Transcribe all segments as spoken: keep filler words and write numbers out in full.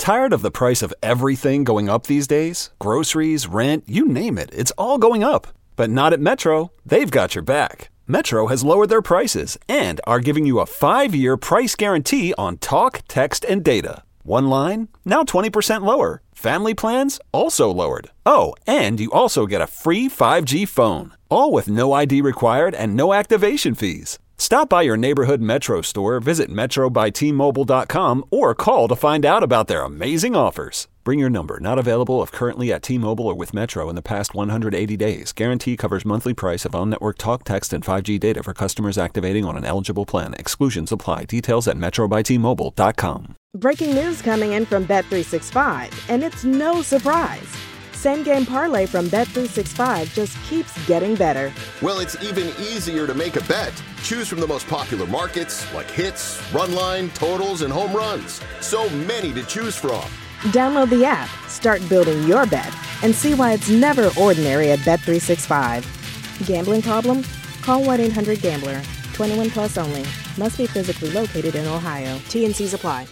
Tired of the price of everything going up these days? Groceries, rent, you name it, it's all going up. But not at Metro. They've got your back. Metro has lowered their prices and are giving you a five-year price guarantee on talk, text, and data. One line, now twenty percent lower. Family plans, also lowered. Oh, and you also get a free five G phone. All with no I D required and no activation fees. Stop by your neighborhood Metro store, visit metro by t mobile dot com, or call to find out about their amazing offers. Bring your number. Not available if currently at T-Mobile or with Metro in the past one hundred eighty days. Guarantee covers monthly price of on-network talk, text, and five G data for customers activating on an eligible plan. Exclusions apply. Details at metro by t mobile dot com. Breaking news coming in from Bet three sixty-five, and it's no surprise. Same Game Parlay from Bet three sixty-five just keeps getting better. Well, it's even easier to make a bet. Choose from the most popular markets like hits, run line, totals, and home runs. So many to choose from. Download the app, start building your bet, and see why it's never ordinary at Bet three sixty-five. Gambling problem? Call one eight hundred gambler. twenty-one plus only. Must be physically located in Ohio. T and C's apply.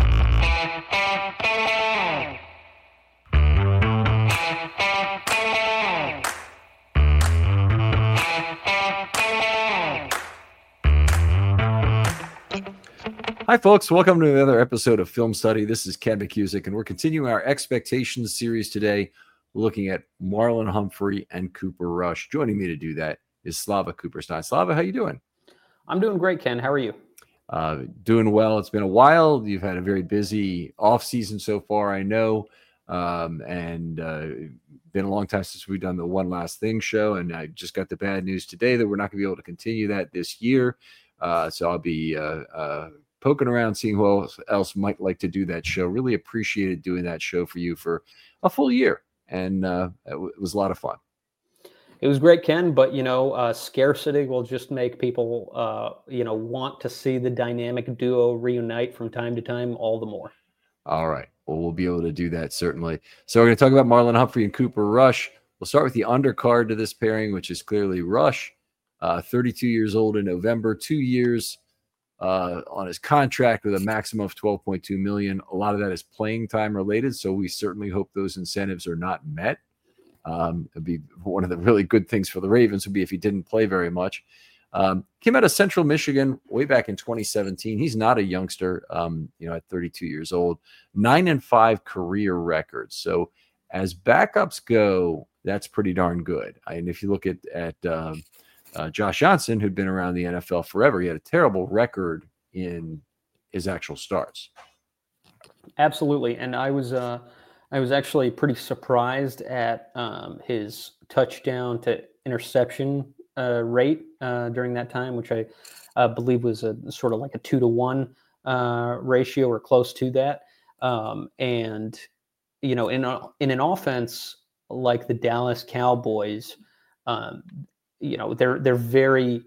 Hi, folks. Welcome to another episode of Film Study. This is Ken McCusick, and we're continuing our Expectations series today, looking at Marlon Humphrey and Cooper Rush. Joining me to do that is Slava Cooperstein. Slava, how you doing? I'm doing great, Ken. How are you? Uh, doing well. It's been a while. You've had a very busy off season so far, I know, um, and uh, been a long time since we've done the One Last Thing show, and I just got the bad news today that we're not going to be able to continue that this year. Uh, so I'll be uh, uh, poking around, seeing who else, else might like to do that show. Really appreciated doing that show for you for a full year, and uh, it, w- it was a lot of fun. It was great, Ken, but, you know, uh, scarcity will just make people, uh, you know, want to see the dynamic duo reunite from time to time all the more. All right. Well, we'll be able to do that, certainly. So we're going to talk about Marlon Humphrey and Cooper Rush. We'll start with the undercard to this pairing, which is clearly Rush, uh, thirty-two years old in November, two years uh, on his contract with a maximum of twelve point two million dollars. A lot of that is playing time related, so we certainly hope those incentives are not met. Um, it'd be one of the really good things for the Ravens would be if he didn't play very much. Um, came out of Central Michigan way back in twenty seventeen. He's not a youngster, um, you know, at thirty-two years old. Nine and five career records. So as backups go, that's pretty darn good. And if you look at at um, uh, Josh Johnson, who'd been around the N F L forever, he had a terrible record in his actual starts. Absolutely, and I was. Uh... I was actually pretty surprised at um, his touchdown to interception uh, rate uh, during that time, which I uh, believe was a sort of like a two to one uh, ratio or close to that. Um, and you know, in a, in an offense like the Dallas Cowboys, um, you know, they're they're very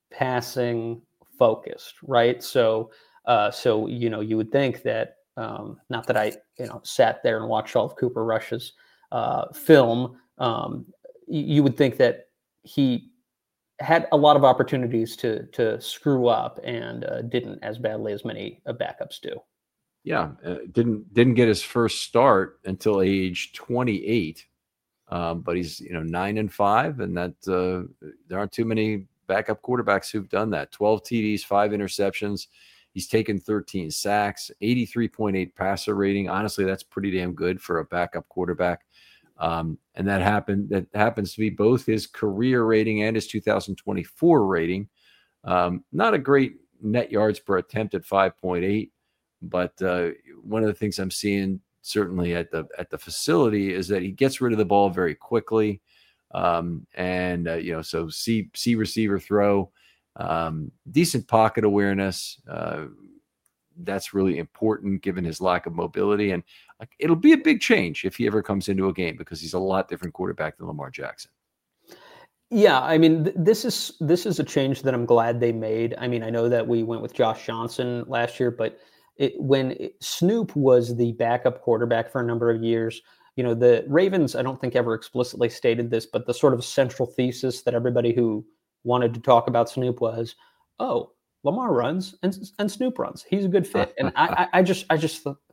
passing focused, right? So, uh, so you know, you would think that. Um, not that I, you know, sat there and watched all of Cooper Rush's uh, film. Um, you, you would think that he had a lot of opportunities to to screw up and uh, didn't as badly as many uh, backups do. Yeah, uh, didn't didn't get his first start until age twenty-eight, um, but he's you know nine and five, and that uh, there aren't too many backup quarterbacks who've done that. twelve T Ds, five interceptions. He's taken thirteen sacks, eighty-three point eight passer rating. Honestly, that's pretty damn good for a backup quarterback. Um, and that happened. That happens to be both his career rating and his two thousand twenty-four rating. Um, not a great net yards per attempt at five point eight, but uh, one of the things I'm seeing certainly at the at the facility is that he gets rid of the ball very quickly. Um, and uh, you know, so see see receiver throw. Um, decent pocket awareness. Uh, that's really important given his lack of mobility. And uh, it'll be a big change if he ever comes into a game because he's a lot different quarterback than Lamar Jackson. Yeah, I mean, th- this is this is a change that I'm glad they made. I mean, I know that we went with Josh Johnson last year, but it, when it, Snoop was the backup quarterback for a number of years, you know, the Ravens, I don't think ever explicitly stated this, but the sort of central thesis that everybody who wanted to talk about Snoop was, oh, Lamar runs and and Snoop runs. He's a good fit. And I, I just I just th-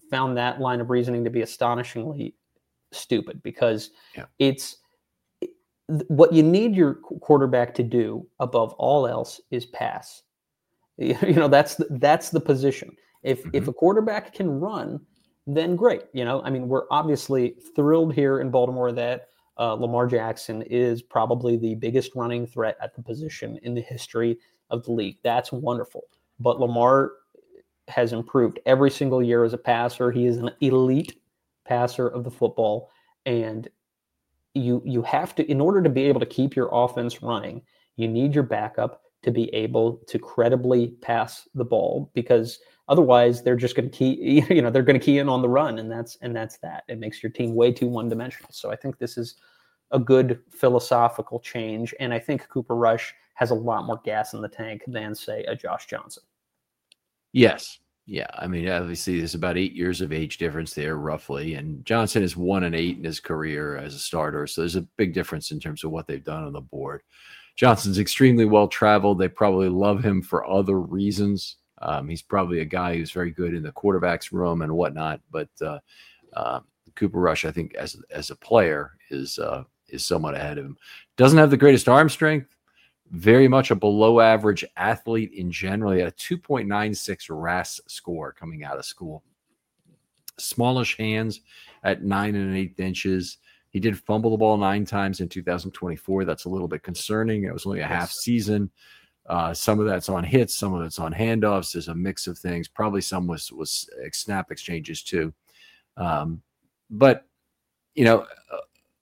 found that line of reasoning to be astonishingly stupid because yeah. it's it, what you need your quarterback to do above all else is pass. You know, that's the, that's the position. If mm-hmm. if a quarterback can run, then great. You know, I mean, we're obviously thrilled here in Baltimore that uh, Lamar Jackson is probably the biggest running threat at the position in the history of the league. That's wonderful. But Lamar has improved every single year as a passer. He is an elite passer of the football. And you you have to, in order to be able to keep your offense running, you need your backup to be able to credibly pass the ball, because otherwise they're just going to key, you know, they're going to key in on the run. And that's, and that's that. It makes your team way too one-dimensional. So I think this is a good philosophical change. And I think Cooper Rush has a lot more gas in the tank than, say, a Josh Johnson. Yes. Yeah. I mean, obviously there's about eight years of age difference there roughly. And Johnson is one and eight in his career as a starter. So there's a big difference in terms of what they've done on the board. Johnson's extremely well-traveled. They probably love him for other reasons. Um, he's probably a guy who's very good in the quarterback's room and whatnot. But uh, uh, Cooper Rush, I think, as as a player, is uh, is somewhat ahead of him. Doesn't have the greatest arm strength. Very much a below-average athlete in general. He had a two point nine six R A S score coming out of school. Smallish hands at nine and an eighth inches. He did fumble the ball nine times in two thousand twenty-four. That's a little bit concerning. It was only a half season. Uh, some of that's on hits, some of it's on handoffs. There's a mix of things. Probably some was was snap exchanges too. Um, but you know, uh,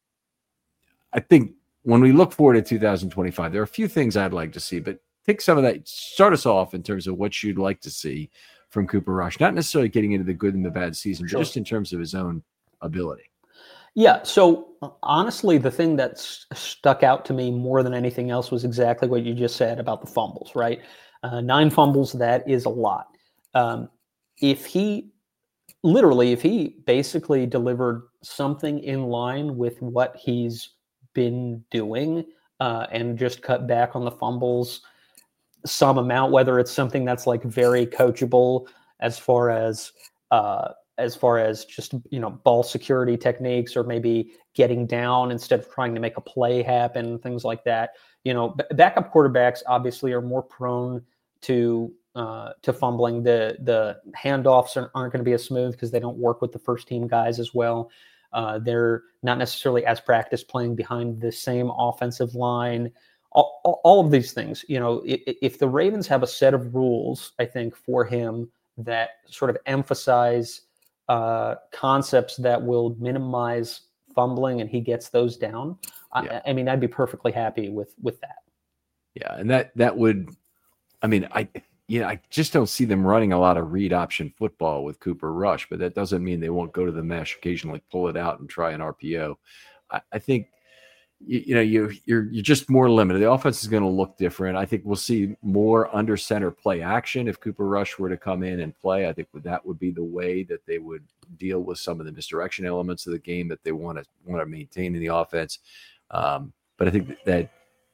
I think when we look forward to two thousand twenty-five, there are a few things I'd like to see. But take some of that. Start us off in terms of what you'd like to see from Cooper Rush. Not necessarily getting into the good and the bad season, sure. just in terms of his own ability. Yeah, so honestly, the thing that stuck out to me more than anything else was exactly what you just said about the fumbles, right? Uh, nine fumbles, that is a lot. Um, if he, literally, if he basically delivered something in line with what he's been doing uh, and just cut back on the fumbles some amount, whether it's something that's like very coachable as far as uh, as far as just, you know, ball security techniques, or maybe getting down instead of trying to make a play happen, things like that. You know, b- backup quarterbacks obviously are more prone to uh, to fumbling. The the handoffs aren't, aren't going to be as smooth because they don't work with the first team guys as well. Uh, they're not necessarily as practiced playing behind the same offensive line. All, all, all of these things, you know, if, if the Ravens have a set of rules, I think, for him that sort of emphasize uh, concepts that will minimize fumbling, and he gets those down, yeah. I, I mean, I'd be perfectly happy with with that. Yeah, and that that would, I mean, I you know, I just don't see them running a lot of read option football with Cooper Rush, but that doesn't mean they won't go to the mesh, occasionally pull it out and try an R P O. I, I think you, you know you you're you're just more limited. The offense is going to look different. I think we'll see more under center play action if Cooper Rush were to come in and play. I think that would be the way that they would deal with some of the misdirection elements of the game that they want to want to maintain in the offense. Um, but I think that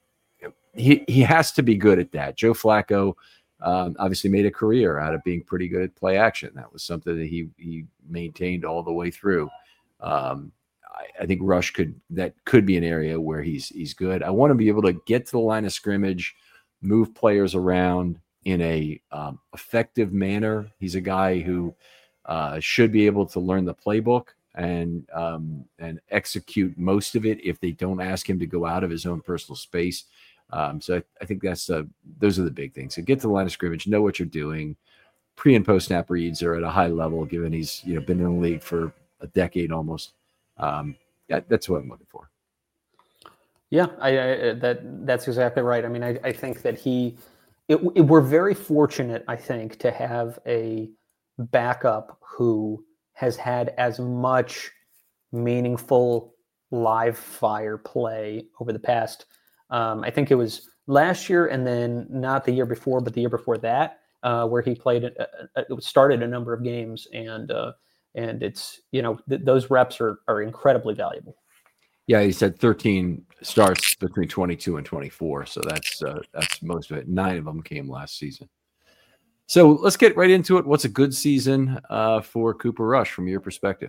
he he has to be good at that. Joe Flacco um, obviously made a career out of being pretty good at play action. That was something that he he maintained all the way through. Um, I, I think Rush could that could be an area where he's he's good. I want to be able to get to the line of scrimmage, move players around in a um, effective manner. He's a guy who uh, should be able to learn the playbook and um, and execute most of it if they don't ask him to go out of his own personal space. Um, so I, I think that's uh, those are the big things. So get to the line of scrimmage, know what you're doing. Pre and post snap reads are at a high level, given he's you know been in the league for a decade almost. Um, yeah, that's what I'm looking for. Yeah, I, I, that that's exactly right. I mean, I, I think that he. It, it, we're very fortunate, I think, to have a backup who has had as much meaningful live fire play over the past. Um, I think it was last year, and then not the year before, but the year before that, uh, where he played. Uh, it started a number of games, and uh, and it's you know th- those reps are are incredibly valuable. Yeah, he said thirteen starts between twenty-two and twenty-four, so that's uh, that's most of it. Nine of them came last season. So let's get right into it. What's a good season uh, for Cooper Rush from your perspective?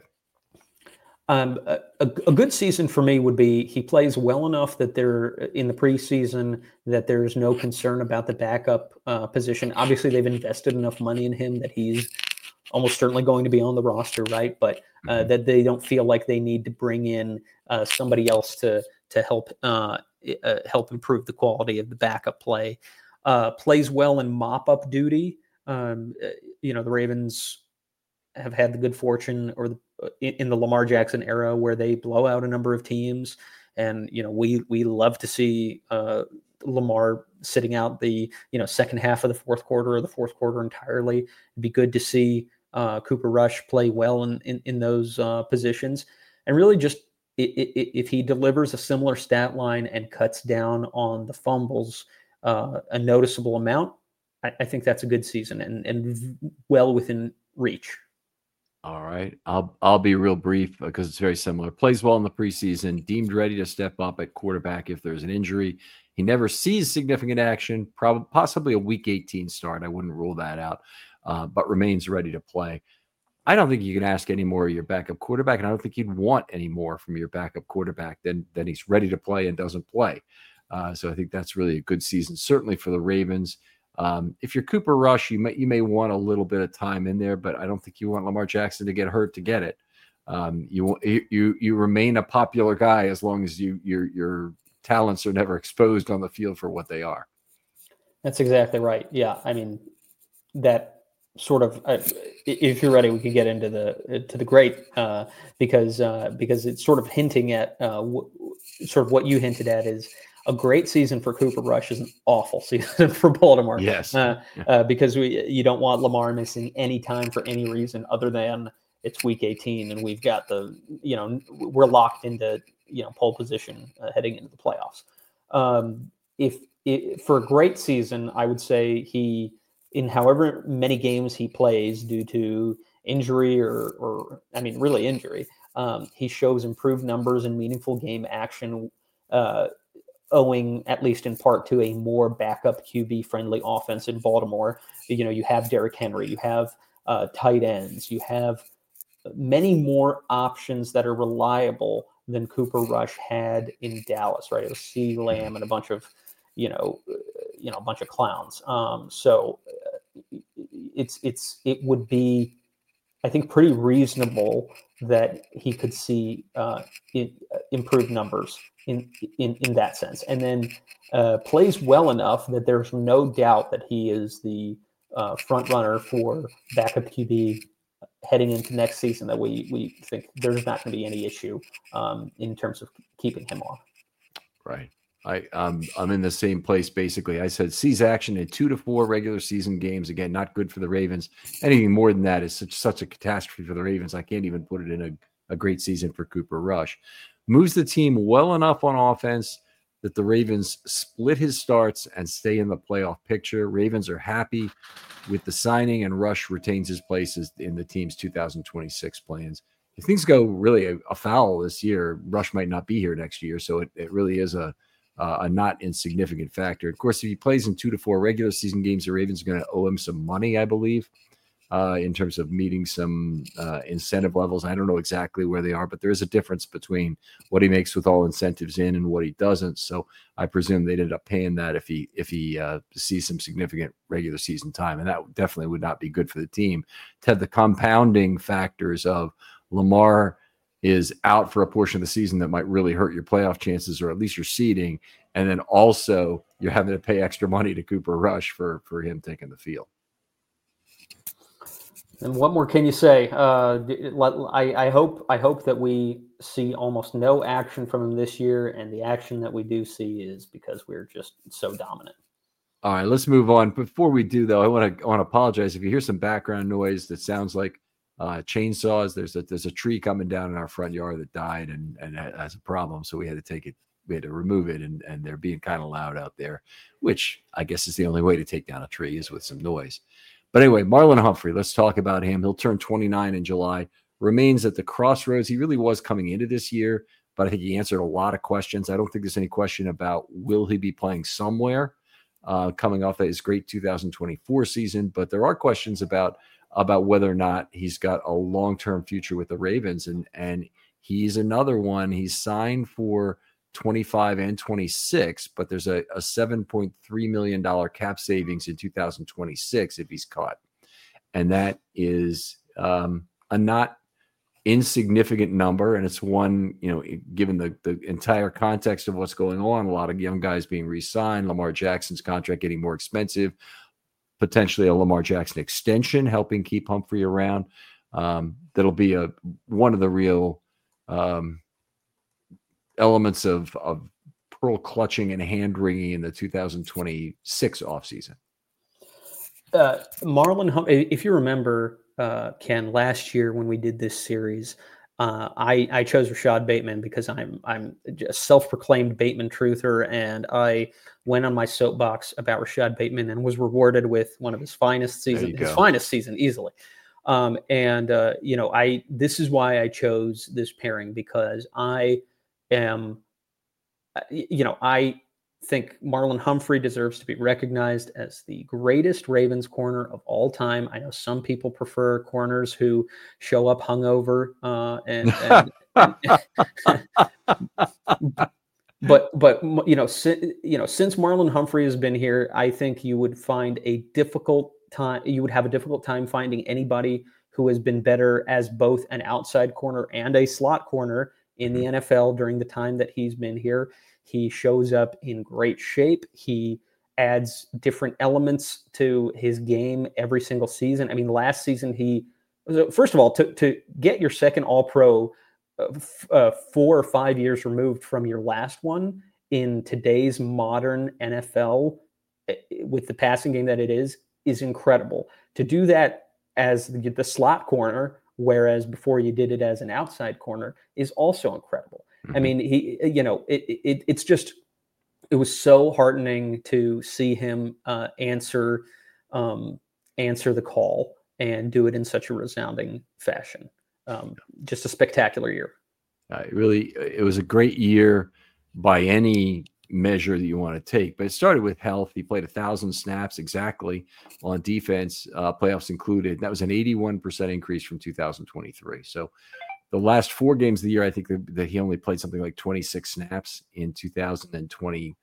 Um, a, a good season for me would be he plays well enough that they're in the preseason that there's no concern about the backup uh, position. Obviously, they've invested enough money in him that he's almost certainly going to be on the roster, right? But uh, mm-hmm. that they don't feel like they need to bring in uh, somebody else to to help uh, uh, help improve the quality of the backup play. Uh, plays well in mop-up duty. Um, you know, the Ravens have had the good fortune or the in the Lamar Jackson era where they blow out a number of teams. And, you know, we, we love to see uh, Lamar sitting out the, you know, second half of the fourth quarter or the fourth quarter entirely. It'd be good to see uh, Cooper Rush play well in, in, in those uh, positions. And really just it, it, if he delivers a similar stat line and cuts down on the fumbles uh, a noticeable amount, I, I think that's a good season and, and well within reach. All right. I'll I'll be real brief because it's very similar. Plays well in the preseason, deemed ready to step up at quarterback if there's an injury. He never sees significant action, probably possibly a week eighteen start. I wouldn't rule that out, uh, but remains ready to play. I don't think you can ask any more of your backup quarterback, and I don't think you'd want any more from your backup quarterback than, than he's ready to play and doesn't play. Uh, so I think that's really a good season, certainly for the Ravens. Um, if you're Cooper Rush, you may you may want a little bit of time in there, but I don't think you want Lamar Jackson to get hurt to get it. Um, you you you remain a popular guy as long as you your your talents are never exposed on the field for what they are. That's exactly right. Yeah, I mean that sort of. Uh, if you're ready, we could get into the to the great uh, because uh, because it's sort of hinting at uh, w- sort of what you hinted at is. A great season for Cooper Rush is an awful season for Baltimore. Yes, uh, uh, because we you don't want Lamar missing any time for any reason other than it's week eighteen and we've got the you know we're locked into you know pole position uh, heading into the playoffs. Um, if, if for a great season, I would say he in however many games he plays due to injury or or I mean really injury, um, he shows improved numbers and meaningful game action. Uh, owing at least in part to a more backup Q B friendly offense in Baltimore. You know, you have Derrick Henry, you have uh, tight ends, you have many more options that are reliable than Cooper Rush had in Dallas, right? It was CeeDee Lamb and a bunch of, you know, you know, a bunch of clowns. Um, so uh, it's, it's, it would be, I think, pretty reasonable that he could see uh, in, uh, improved numbers in, in in that sense, and then uh, plays well enough that there's no doubt that he is the uh, front runner for backup Q B heading into next season. That we we think there's not going to be any issue um, in terms of keeping him off. Right. I um I'm in the same place basically. I said sees action in two to four regular season games. Again, not good for the Ravens. Anything more than that is such such a catastrophe for the Ravens. I can't even put it in a, a great season for Cooper Rush. Moves the team well enough on offense that the Ravens split his starts and stay in the playoff picture. Ravens are happy with the signing, and Rush retains his places in the team's two thousand twenty-six plans. If things go really afoul this year, Rush might not be here next year. So it, it really is a Uh, a not insignificant factor. Of course, if he plays in two to four regular season games, the Ravens are going to owe him some money, I believe, uh, in terms of meeting some uh, incentive levels. I don't know exactly where they are, but there is a difference between what he makes with all incentives in and what he doesn't. So I presume they'd end up paying that if he if he uh, sees some significant regular season time, and that definitely would not be good for the team. To have the compounding factors of Lamar is out for a portion of the season that might really hurt your playoff chances or at least your seeding. And then also you're having to pay extra money to Cooper Rush for, for him taking the field. And what more can you say? Uh, I, I hope I hope that we see almost no action from him this year, and the action that we do see is because we're just so dominant. All right, let's move on. Before we do, though, I want to I want to apologize if you hear some background noise that sounds like uh, chainsaws. There's a there's a tree coming down in our front yard that died and and has a problem, so we had to take it. We had to remove it, and and they're being kind of loud out there, which I guess is the only way to take down a tree is with some noise. But anyway, Marlon Humphrey, let's talk about him. He'll turn twenty-nine in July, remains at the crossroads. He really was coming into this year, but I think he answered a lot of questions. I don't think there's any question about will he be playing somewhere. uh, coming off his great two thousand twenty-four season. But there are questions about about whether or not he's got a long-term future with the Ravens. And, and he's another one. He's signed for twenty-five and twenty-six, but there's a, a seven point three million dollars cap savings in two thousand twenty-six if he's caught. And that is um, a not insignificant number. And it's one, you know, given the, the entire context of what's going on, a lot of young guys being re-signed, Lamar Jackson's contract getting more expensive, potentially a Lamar Jackson extension helping keep Humphrey around. Um, that'll be a one of the real um, elements of, of pearl clutching and hand wringing in the two thousand twenty-six offseason. Uh, Marlon, hum- if you remember, uh, Ken, last year when we did this series, uh, I, I chose Rashad Bateman because I'm I'm a self-proclaimed Bateman truther, and I went on my soapbox about Rashad Bateman and was rewarded with one of his finest season, his go. finest season easily. Um, and uh, you know, I this is why I chose this pairing, because I am, you know, I think Marlon Humphrey deserves to be recognized as the greatest Ravens corner of all time. I know some people prefer corners who show up hungover, uh, and, and, and but but you know, si, you know, since Marlon Humphrey has been here, I think you would find a difficult time. You would have a difficult time finding anybody who has been better as both an outside corner and a slot corner in the N F L during the time that he's been here. He shows up in great shape. He adds different elements to his game every single season. I mean, last season, he, first of all, to, to get your second All-Pro uh, f- uh, four or five years removed from your last one in today's modern N F L with the passing game that it is, is incredible. To do that as the, the slot corner, whereas before you did it as an outside corner, is also incredible. I mean, he, you know, it, it, it's just, it was so heartening to see him uh, answer, um, answer the call and do it in such a resounding fashion. Um, just a spectacular year. Uh, really, it was a great year by any measure that you want to take, but it started with health. He played a thousand snaps exactly on defense, uh, playoffs included. That was an eighty-one percent increase from two thousand twenty-three. So the last four games of the year, I think that, that he only played something like twenty-six snaps in two thousand twenty-three,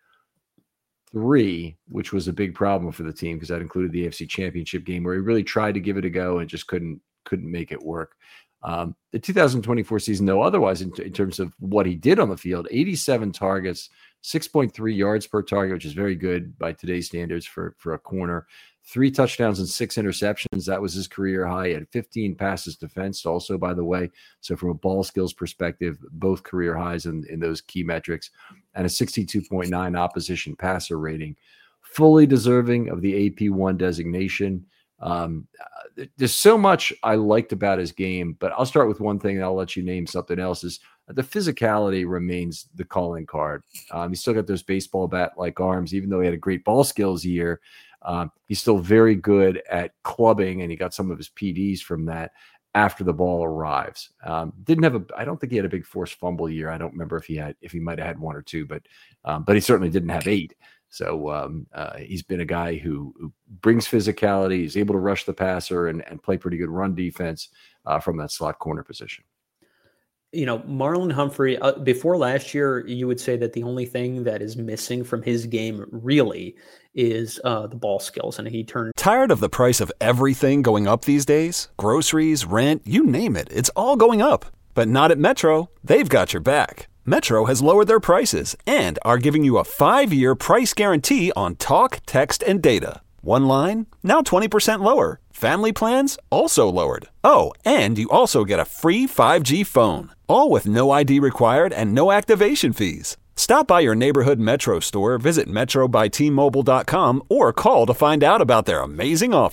which was a big problem for the team because that included the A F C Championship game where he really tried to give it a go and just couldn't couldn't make it work. Um, the two thousand twenty-four season, though, otherwise in, in terms of what he did on the field, eighty-seven targets, six point three yards per target, which is very good by today's standards for, for a corner. Three touchdowns and six interceptions. That was his career high. He had fifteen passes defensed also, by the way. So from a ball skills perspective, both career highs in, in those key metrics, and a sixty-two point nine opposition passer rating. Fully deserving of the A P one designation. Um, there's so much I liked about his game, but I'll start with one thing and I'll let you name something else. Is the physicality remains the calling card. Um, he's still got those baseball bat-like arms, even though he had a great ball skills year. Um, he's still very good at clubbing, and he got some of his P Ds from that after the ball arrives. Um, didn't have a, I don't think he had a big forced fumble year. I don't remember if he had, if he might've had one or two, but, um, but he certainly didn't have eight. So um, uh, he's been a guy who, who brings physicality. He's able to rush the passer and, and play pretty good run defense uh, from that slot corner position. You know, Marlon Humphrey, uh, before last year, you would say that the only thing that is missing from his game really is uh, the ball skills. And he turned. Tired of the price of everything going up these days? Groceries, rent, you name it. It's all going up. But not at Metro. They've got your back. Metro has lowered their prices and are giving you a five-year price guarantee on talk, text, and data. One line, now twenty percent lower. Family plans, also lowered. Oh, and you also get a free five G phone. All with no I D required and no activation fees. Stop by your neighborhood Metro store, visit metro by T Mobile dot com, or call to find out about their amazing offers.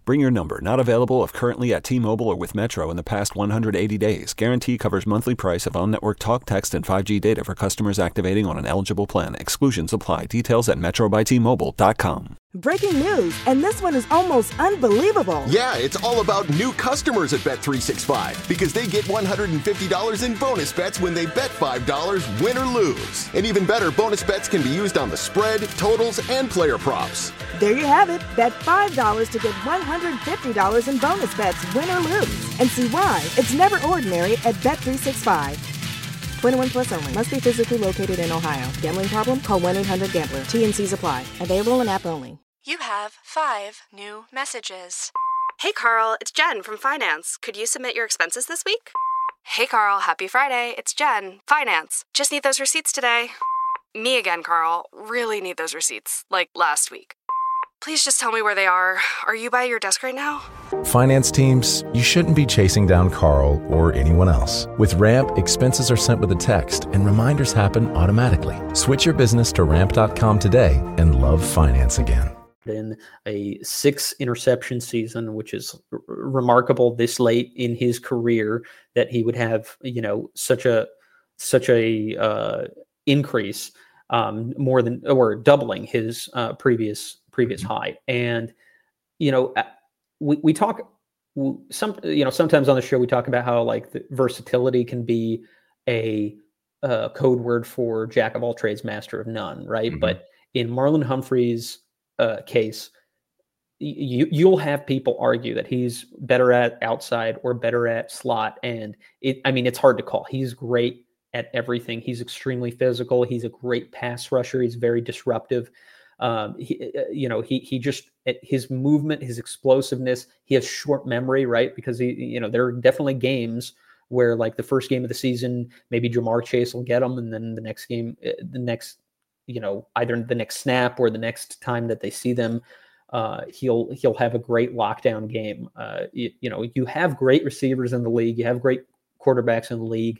Bring your number. Not available if currently at T-Mobile or with Metro in the past one hundred eighty days. Guarantee covers monthly price of on-network talk, text, and five G data for customers activating on an eligible plan. Exclusions apply. Details at metro by T Mobile dot com. Breaking news, and this one is almost unbelievable. Yeah, it's all about new customers at Bet three sixty-five because they get one hundred fifty dollars in bonus bets when they bet five dollars, win or lose. And even better, bonus bets can be used on the spread, totals, and player props. There you have it. Bet five dollars to get one hundred fifty dollars in bonus bets, win or lose. And see why it's never ordinary at Bet three sixty-five. twenty-one plus only. Must be physically located in Ohio. Gambling problem? Call one eight hundred gambler. T N Cs apply. Available in app only. You have five new messages. Hey Carl, it's Jen from Finance. Could you submit your expenses this week? Hey Carl, happy Friday. It's Jen, Finance. Just need those receipts today. Me again, Carl. Really need those receipts, like last week. Please just tell me where they are. Are you by your desk right now? Finance teams, you shouldn't be chasing down Carl or anyone else. With Ramp, expenses are sent with a text and reminders happen automatically. Switch your business to ramp dot com today and love finance again. In a six interception season, which is r- remarkable this late in his career, that he would have, you know, such a such a uh, increase, um, more than or doubling his uh, previous previous high. And you know, we we talk some you know sometimes on the show we talk about how like the versatility can be a uh, code word for jack of all trades, master of none, right? Mm-hmm. But in Marlon Humphrey's Uh, case, you you'll have people argue that he's better at outside or better at slot, and it I mean it's hard to call. He's great at everything. He's extremely physical. He's a great pass rusher. He's very disruptive. Um, he, you know, he he just his movement, his explosiveness. He has short memory, right? Because he, you know, there are definitely games where like the first game of the season, maybe Jamar Chase will get him, and then the next game, the next. you know, either the next snap or the next time that they see them, uh, he'll he'll have a great lockdown game. Uh, you, you know, you have great receivers in the league. You have great quarterbacks in the league.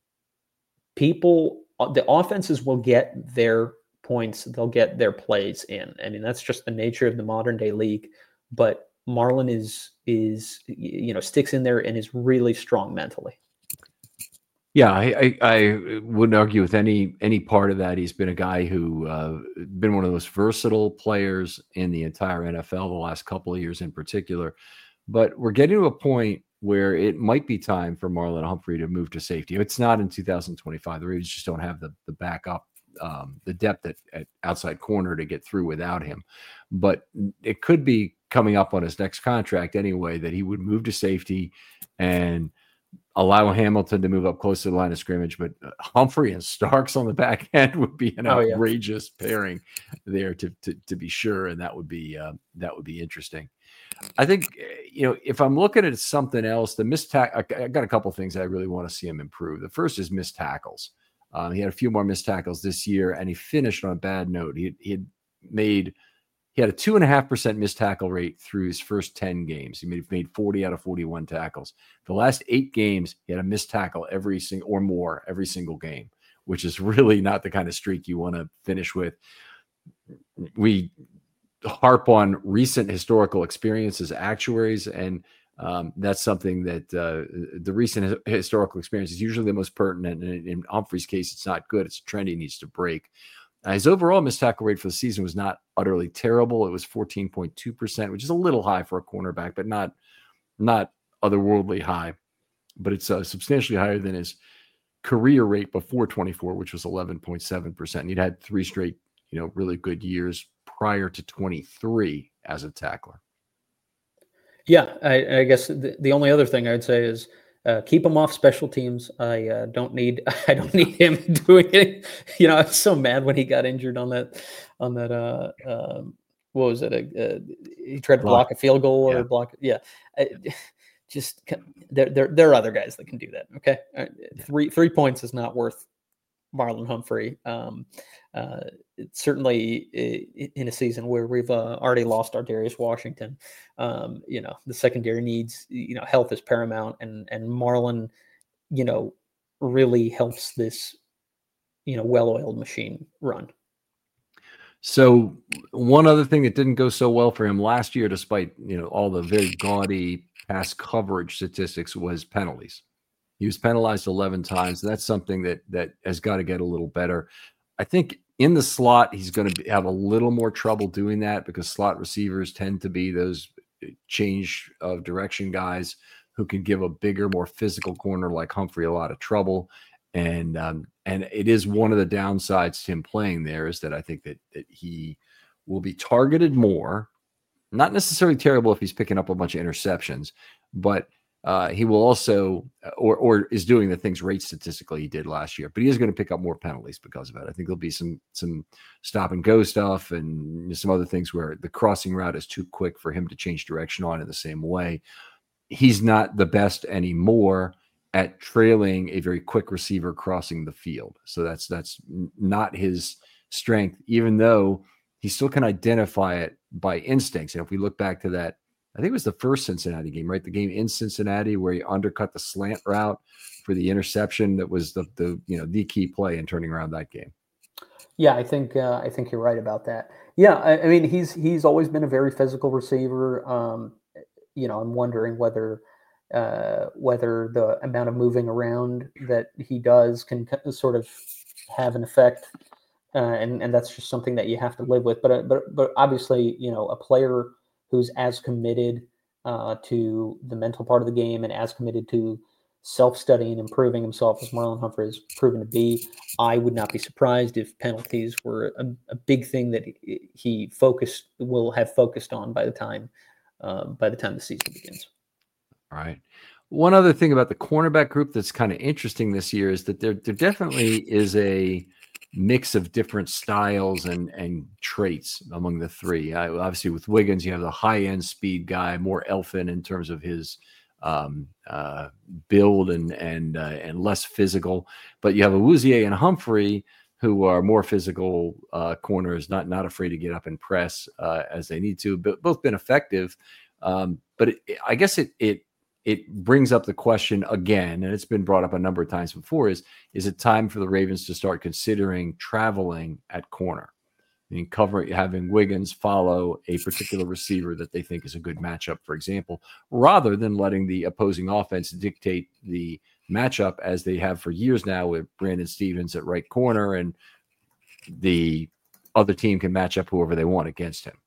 People, the offenses will get their points. They'll get their plays in. I mean, that's just the nature of the modern day league. But Marlon is is you know sticks in there and is really strong mentally. Yeah, I, I, I wouldn't argue with any any part of that. He's been a guy who uh, been one of the most versatile players in the entire N F L the last couple of years in particular. But we're getting to a point where it might be time for Marlon Humphrey to move to safety. It's not in two thousand twenty-five. The Ravens just don't have the the backup, um, the depth at, at outside corner to get through without him. But it could be coming up on his next contract anyway that he would move to safety and allow Hamilton to move up close to the line of scrimmage, but Humphrey and Starks on the back end would be an oh, outrageous yeah. pairing there to, to to be sure, and that would be uh, that would be interesting. I think you know if I'm looking at something else, the missed tackle. I got a couple of things I really want to see him improve. The first is missed tackles. Um, he had a few more missed tackles this year, and he finished on a bad note. He he had made. He had a two and a half percent missed tackle rate through his first ten games. He made, made forty out of forty-one tackles. The last eight games, he had a missed tackle every single or more every single game, which is really not the kind of streak you want to finish with. We harp on recent historical experiences, actuaries, and um, that's something that uh, the recent historical experience is usually the most pertinent. And in Humphrey's case, it's not good. It's a trend he needs to break. Uh, his overall missed tackle rate for the season was not utterly terrible. It was fourteen point two percent, which is a little high for a cornerback, but not not otherworldly high. But it's uh, substantially higher than his career rate before twenty-four, which was eleven point seven percent. He'd had three straight, you know, really good years prior to twenty-three as a tackler. Yeah, I, I guess the, the only other thing I'd say is Uh, keep him off special teams. I uh, don't need. I don't need him doing it. You know, I was so mad when he got injured on that. On that. Uh, um, what was it? A, uh, he tried to block, block a field goal or yeah. block. Yeah. I, just there, there, there are other guys that can do that. Okay, right. three three points is not worth Marlon Humphrey. Um, uh, certainly in a season where we've uh, already lost our Darius Washington, um, you know, the secondary needs, you know, health is paramount, and, and Marlon, you know, really helps this, you know, well-oiled machine run. So one other thing that didn't go so well for him last year, despite you know all the very gaudy pass coverage statistics, was penalties. He was penalized eleven times. That's something that that has got to get a little better. I think in the slot, he's going to have a little more trouble doing that because slot receivers tend to be those change of direction guys who can give a bigger, more physical corner like Humphrey a lot of trouble. And um, and it is one of the downsides to him playing there is that I think that that he will be targeted more. Not necessarily terrible if he's picking up a bunch of interceptions, but uh, he will also or or is doing the things rate statistically he did last year. But he is going to pick up more penalties because of it. I think there'll be some some stop and go stuff and some other things where the crossing route is too quick for him to change direction on in the same way. He's not the best anymore at trailing a very quick receiver crossing the field. So that's that's not his strength, even though he still can identify it by instincts. And if we look back to that, I think it was the first Cincinnati game, right? The game in Cincinnati where he undercut the slant route for the interception that was the the you know the key play in turning around that game. Yeah, I think uh, I think you're right about that. Yeah, I, I mean he's he's always been a very physical receiver. Um, you know, I'm wondering whether uh, whether the amount of moving around that he does can sort of have an effect, uh, and and that's just something that you have to live with. But uh, but but obviously, you know, a player who's as committed uh, to the mental part of the game and as committed to self-study and improving himself as Marlon Humphrey has proven to be, I would not be surprised if penalties were a, a big thing that he, he focused will have focused on by the time uh, by the time the season begins. All right. One other thing about the cornerback group that's kind of interesting this year is that there there definitely is a mix of different styles and and traits among the three. I, obviously, with Wiggins, you have the high-end speed guy, more elfin in terms of his um, uh, build and and uh, and less physical. But you have Awuzie and Humphrey, who are more physical uh, corners, not not afraid to get up and press uh, as they need to. But both been effective. Um, but it, I guess it it it brings up the question again, and it's been brought up a number of times before: is is it time for the Ravens to start considering traveling at corner? I mean, cover having Wiggins follow a particular receiver that they think is a good matchup, for example, rather than letting the opposing offense dictate the matchup as they have for years now with Brandon Stevens at right corner, and the other team can match up whoever they want against him.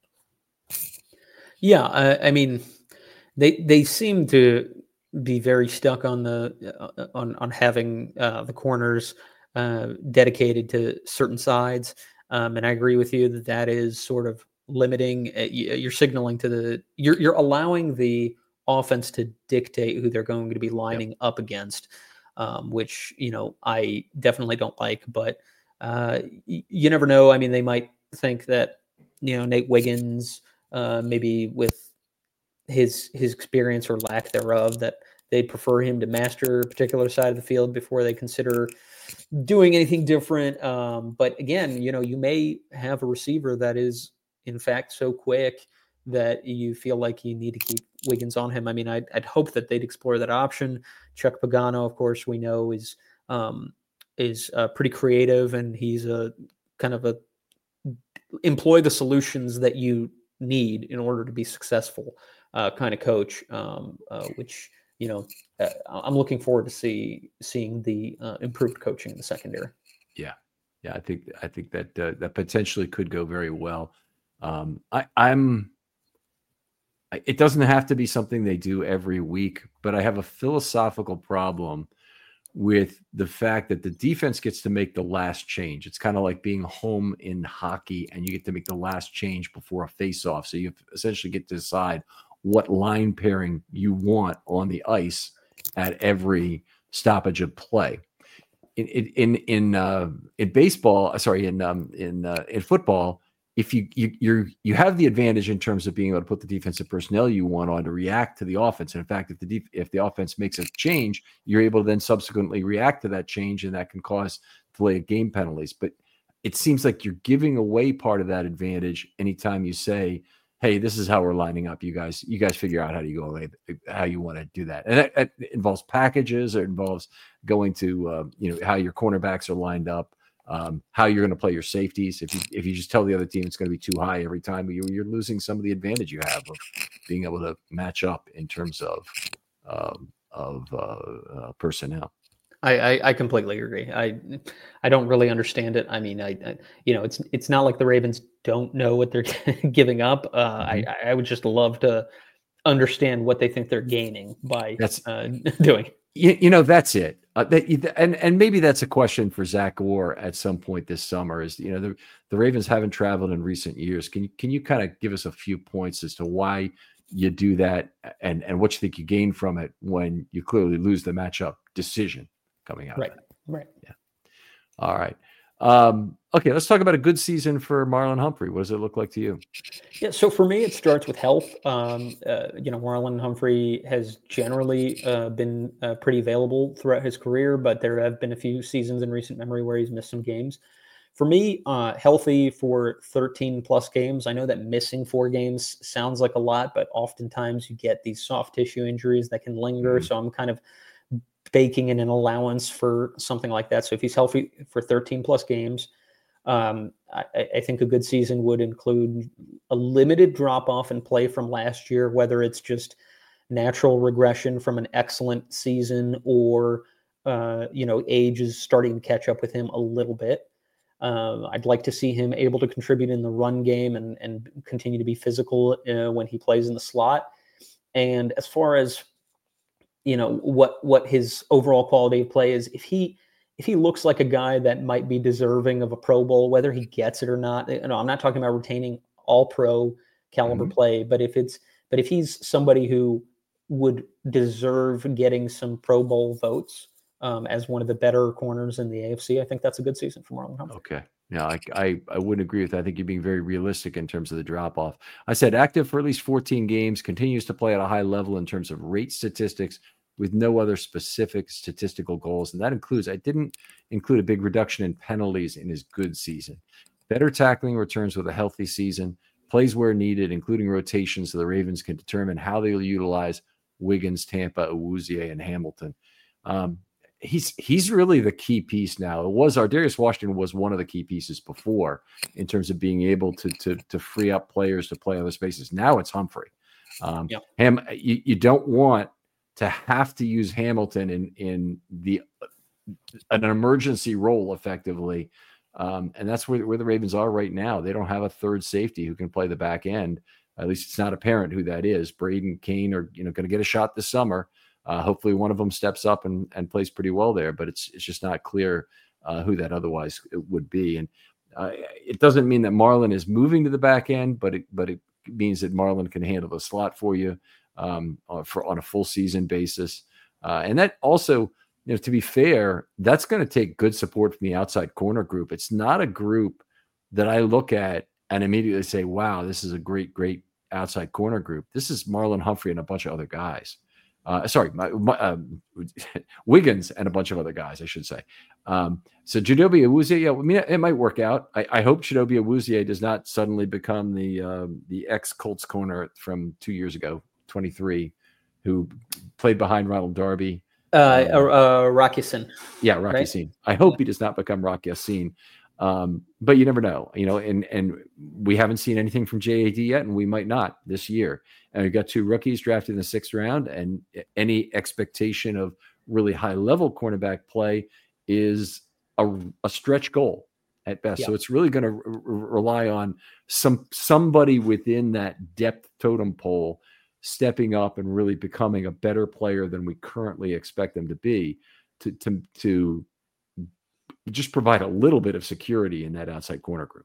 Yeah, I, I mean, they they seem to be very stuck on the uh, on on having uh, the corners uh, dedicated to certain sides. Um, and I agree with you that that is sort of limiting. Uh, you're signaling to the you're you're allowing the offense to dictate who they're going to be lining yep. up against, um, which you know I definitely don't like. But uh, y- you never know. I mean, they might think that you know Nate Wiggins, uh, maybe with his his experience or lack thereof, that they'd prefer him to master a particular side of the field before they consider doing anything different. Um, but again, you know, you may have a receiver that is in fact so quick that you feel like you need to keep Wiggins on him. I mean, I'd, I'd hope that they'd explore that option. Chuck Pagano, of course, we know is um, is uh, pretty creative, and he's a kind of a employ the solutions that you need in order to be successful uh, kind of coach, um, uh, which. You know, uh, I'm looking forward to see seeing the uh, improved coaching in the secondary. Yeah, yeah, I think I think that uh, that potentially could go very well. Um, I, I'm. I, it doesn't have to be something they do every week, but I have a philosophical problem with the fact that the defense gets to make the last change. It's kind of like being home in hockey, and you get to make the last change before a face-off. So you essentially get to decide what line pairing you want on the ice at every stoppage of play. In in in uh, in baseball, sorry, in um, in uh, in football, if you you you you have the advantage in terms of being able to put the defensive personnel you want on to react to the offense. And in fact, if the def- if the offense makes a change, you're able to then subsequently react to that change, and that can cause delay of game penalties. But it seems like you're giving away part of that advantage anytime you say, hey, this is how we're lining up. You guys, you guys figure out how do you go away, how you want to do that. And that, that involves packages, or it involves going to, uh, you know, how your cornerbacks are lined up. um, how you're going to play your safeties. If you if you just tell the other team it's going to be too high every time, you, you're losing some of the advantage you have of being able to match up in terms of um, of uh, uh, personnel. I, I, I completely agree. I I don't really understand it. I mean, I, I you know, it's it's not like the Ravens don't know what they're giving up. Uh, mm-hmm. I I would just love to understand what they think they're gaining by that's uh, doing. You, you know, that's it. Uh, that, and and maybe that's a question for Zach Orr at some point this summer. Is you know the the Ravens haven't traveled in recent years. Can you can you kind of give us a few points as to why you do that and and what you think you gain from it when you clearly lose the matchup decision coming out right of it? Right. Yeah. All right. Um, okay, let's talk about a good season for Marlon Humphrey. What does it look like to you? Yeah, so for me, it starts with health. Um, uh, you know, Marlon Humphrey has generally uh, been uh, pretty available throughout his career, but there have been a few seasons in recent memory where he's missed some games. For me, uh, healthy for thirteen plus games. I know that missing four games sounds like a lot, but oftentimes you get these soft tissue injuries that can linger. Mm-hmm. So I'm kind of baking in an allowance for something like that. So if he's healthy for thirteen plus games, um, I, I think a good season would include a limited drop off in play from last year, whether it's just natural regression from an excellent season or, uh, you know, age is starting to catch up with him a little bit. Um, I'd like to see him able to contribute in the run game and, and continue to be physical uh, when he plays in the slot. And as far as you know, what what his overall quality of play is, if he if he looks like a guy that might be deserving of a Pro Bowl, whether he gets it or not, you know, I'm not talking about retaining all pro caliber mm-hmm. play, but if it's but if he's somebody who would deserve getting some Pro Bowl votes um, as one of the better corners in the A F C, I think that's a good season for Marlon Humphrey. Okay. Yeah, I, I, I wouldn't agree with that. I think you're being very realistic in terms of the drop-off. I said active for at least fourteen games, continues to play at a high level in terms of rate statistics with no other specific statistical goals. And that includes, I didn't include a big reduction in penalties in his good season. Better tackling returns with a healthy season, plays where needed, including rotations so the Ravens can determine how they will utilize Wiggins, Tampa, Awuzie, and Hamilton. Um, He's he's really the key piece now. It was Ardarius Washington was one of the key pieces before in terms of being able to to to free up players to play other spaces. Now it's Humphrey. Um, yep. Ham, you, you don't want to have to use Hamilton in in the an emergency role effectively, um, and that's where where the Ravens are right now. They don't have a third safety who can play the back end. At least it's not apparent who that is. Braden Kane are you know going to get a shot this summer. Uh, hopefully one of them steps up and, and plays pretty well there, but it's it's just not clear uh, who that otherwise would be. And uh, it doesn't mean that Marlon is moving to the back end, but it but it means that Marlon can handle the slot for you um, for on a full season basis. Uh, and that also, you know, to be fair, that's going to take good support from the outside corner group. It's not a group that I look at and immediately say, "Wow, this is a great, great outside corner group." This is Marlon Humphrey and a bunch of other guys. Uh, sorry, my, my, um, Wiggins and a bunch of other guys, I should say. Um, so Chidobe Awuzie, yeah, I mean, it might work out. I, I hope Chidobe Awuzie does not suddenly become the um, the ex-Colts corner from two years ago, twenty-three, who played behind Ronald Darby. Uh, um, uh, Rock Ya-Sin. Yeah, Rock right? Ya-Sin. I hope he does not become Rock Ya-Sin. Um, but you never know, you know, and, and we haven't seen anything from J A D yet, and we might not this year. And we've got two rookies drafted in the sixth round, and any expectation of really high level cornerback play is a, a stretch goal at best. Yeah. So it's really going to r- r- rely on some, somebody within that depth totem pole stepping up and really becoming a better player than we currently expect them to be to, to, to, just provide a little bit of security in that outside corner group.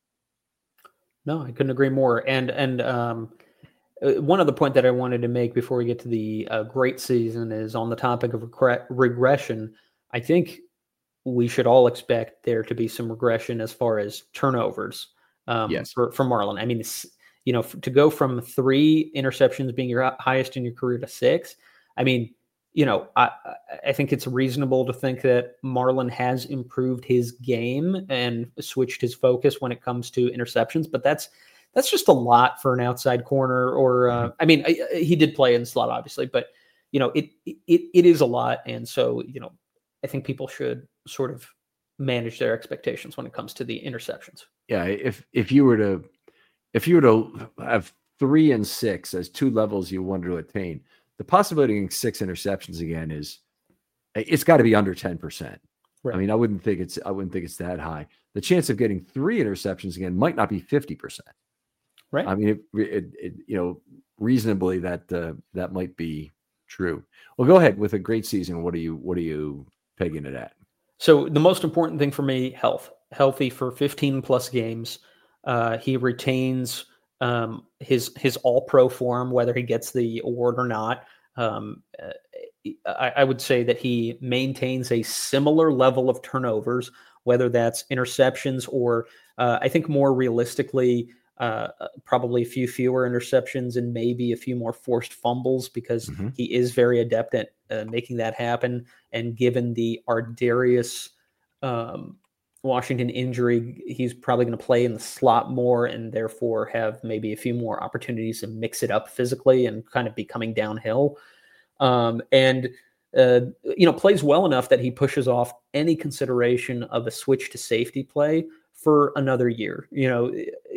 No, I couldn't agree more. And and um, one other point that I wanted to make before we get to the uh, great season is on the topic of regre- regression. I think we should all expect there to be some regression as far as turnovers um, yes. for, for Marlon. I mean, it's, you know, to go from three interceptions being your highest in your career to six, I mean, you know, I, I think it's reasonable to think that Marlon has improved his game and switched his focus when it comes to interceptions, but that's that's just a lot for an outside corner. Or uh, I mean, I, he did play in the slot, obviously, but you know, it it it is a lot, and so you know, I think people should sort of manage their expectations when it comes to the interceptions. Yeah, if if you were to if you were to have three and six as two levels you want to attain, the possibility of getting six interceptions again is it's got to be under ten percent. Right. I mean, I wouldn't think it's I wouldn't think it's that high. The chance of getting three interceptions again might not be fifty percent. Right. I mean, it, it, it, you know, reasonably that uh, that might be true. Well, go ahead with a great season. What are you what are you pegging it at? So the most important thing for me, health, healthy for fifteen plus games. Uh, he retains um, his his All Pro form, whether he gets the award or not. Um, I, I would say that he maintains a similar level of turnovers, whether that's interceptions or uh, I think more realistically, uh, probably a few fewer interceptions and maybe a few more forced fumbles because mm-hmm. he is very adept at uh, making that happen. And given the Ardarius um, Washington injury, he's probably going to play in the slot more and therefore have maybe a few more opportunities to mix it up physically and kind of be coming downhill. Um, and, uh, you know, plays well enough that he pushes off any consideration of a switch to safety play for another year. You know,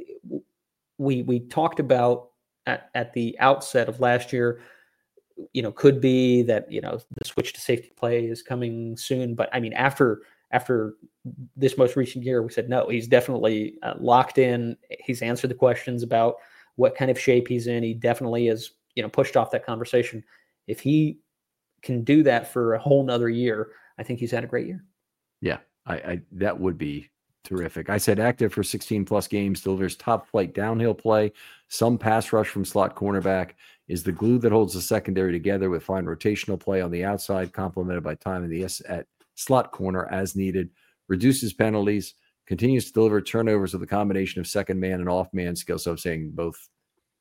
we, we talked about at, at the outset of last year, you know, could be that, you know, the switch to safety play is coming soon. But I mean, after, after this most recent year, we said, no, he's definitely uh, locked in. He's answered the questions about what kind of shape he's in. He definitely has, you know, pushed off that conversation. If he can do that for a whole nother year, I think he's had a great year. Yeah, I, I that would be terrific. I said active for sixteen plus games, delivers top flight downhill play, some pass rush from slot cornerback, is the glue that holds the secondary together with fine rotational play on the outside, complemented by time in the S at slot corner as needed, reduces penalties, continues to deliver turnovers with a combination of second man and off man skills. So I'm saying both.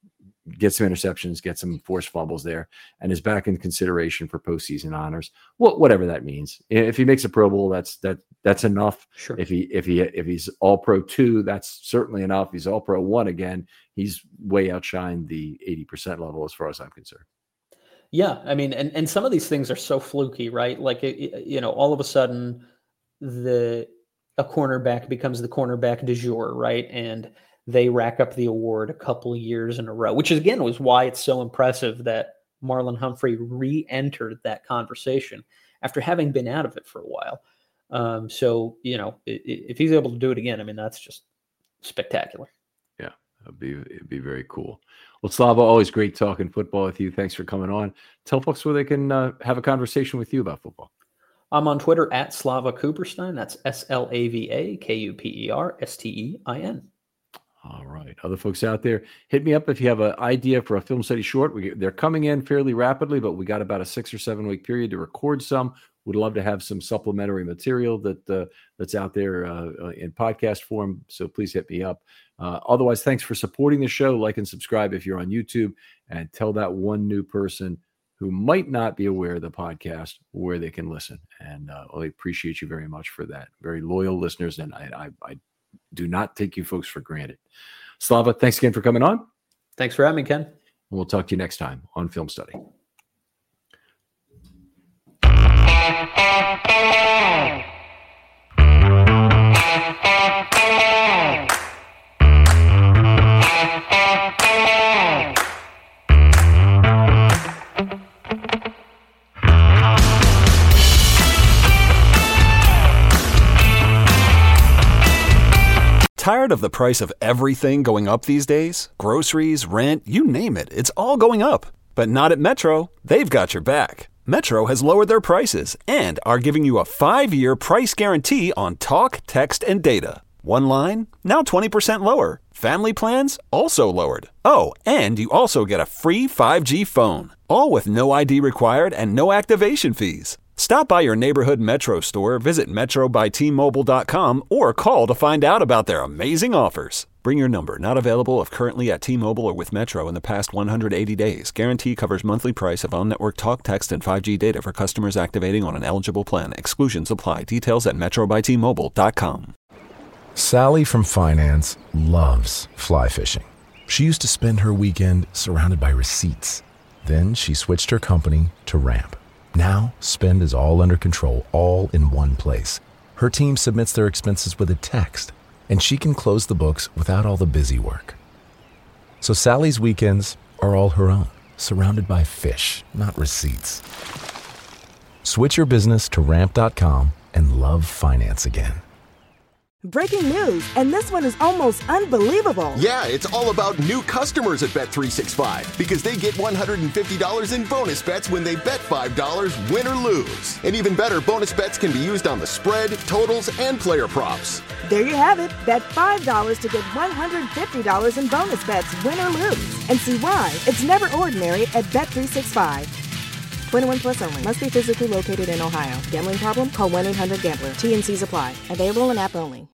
Get some interceptions, get some forced fumbles there, and is back in consideration for postseason honors. Well, whatever that means. If he makes a Pro Bowl, that's that that's enough. Sure. If he if he if he's All Pro two, that's certainly enough. If he's All Pro one again, he's way outshined the eighty percent level as far as I'm concerned. Yeah, I mean, and and some of these things are so fluky, right? Like it, you know, all of a sudden, the a cornerback becomes the cornerback du jour, right? And they rack up the award a couple of years in a row, which again was why it's so impressive that Marlon Humphrey re-entered that conversation after having been out of it for a while. Um, so, you know, if he's able to do it again, I mean, that's just spectacular. Yeah, it'd be, it'd be very cool. Well, Slava, always great talking football with you. Thanks for coming on. Tell folks where they can uh, have a conversation with you about football. I'm on Twitter at Slava Cooperstein. That's S L A V A K U P E R S T E I N. All right. Other folks out there, hit me up if you have an idea for a film study short. We, they're coming in fairly rapidly, but we got about a six or seven week period to record some. Would love to have some supplementary material that uh, that's out there uh, in podcast form. So please hit me up. Uh, otherwise, thanks for supporting the show. Like and subscribe if you're on YouTube, and tell that one new person who might not be aware of the podcast where they can listen. And uh, I appreciate you very much for that. Very loyal listeners, and I, I, I do not take you folks for granted. Slava, thanks again for coming on. Thanks for having me, Ken. And we'll talk to you next time on Film Study. Tired of the price of everything going up these days? Groceries, rent, you name it, it's all going up. But not at Metro. They've got your back. Metro has lowered their prices and are giving you a five-year price guarantee on talk, text, and data. One line, now twenty percent lower. Family plans, also lowered. Oh, and you also get a free five G phone. All with no I D required and no activation fees. Stop by your neighborhood Metro store, visit metro by T Mobile dot com, or call to find out about their amazing offers. Bring your number, not available if currently at T-Mobile or with Metro in the past one hundred eighty days. Guarantee covers monthly price of on-network talk, text, and five G data for customers activating on an eligible plan. Exclusions apply. Details at metro by T Mobile dot com. Sally from finance loves fly fishing. She used to spend her weekend surrounded by receipts. Then she switched her company to Ramp. Now, spend is all under control, all in one place. her team submits their expenses with a text, and she can close the books without all the busy work. So Sally's weekends are all her own, surrounded by fish, not receipts. Switch your business to ramp dot com and love finance again. Breaking news, and this one is almost unbelievable. Yeah, it's all about new customers at Bet three sixty-five because they get one hundred fifty dollars in bonus bets when they bet five dollars, win or lose. And even better, bonus bets can be used on the spread, totals, and player props. There you have it. Bet five dollars to get one hundred fifty dollars in bonus bets, win or lose. And see why it's never ordinary at Bet three sixty-five. twenty-one plus only. Must be physically located in Ohio. Gambling problem? Call one eight hundred gambler. T and C's apply. Available in app only.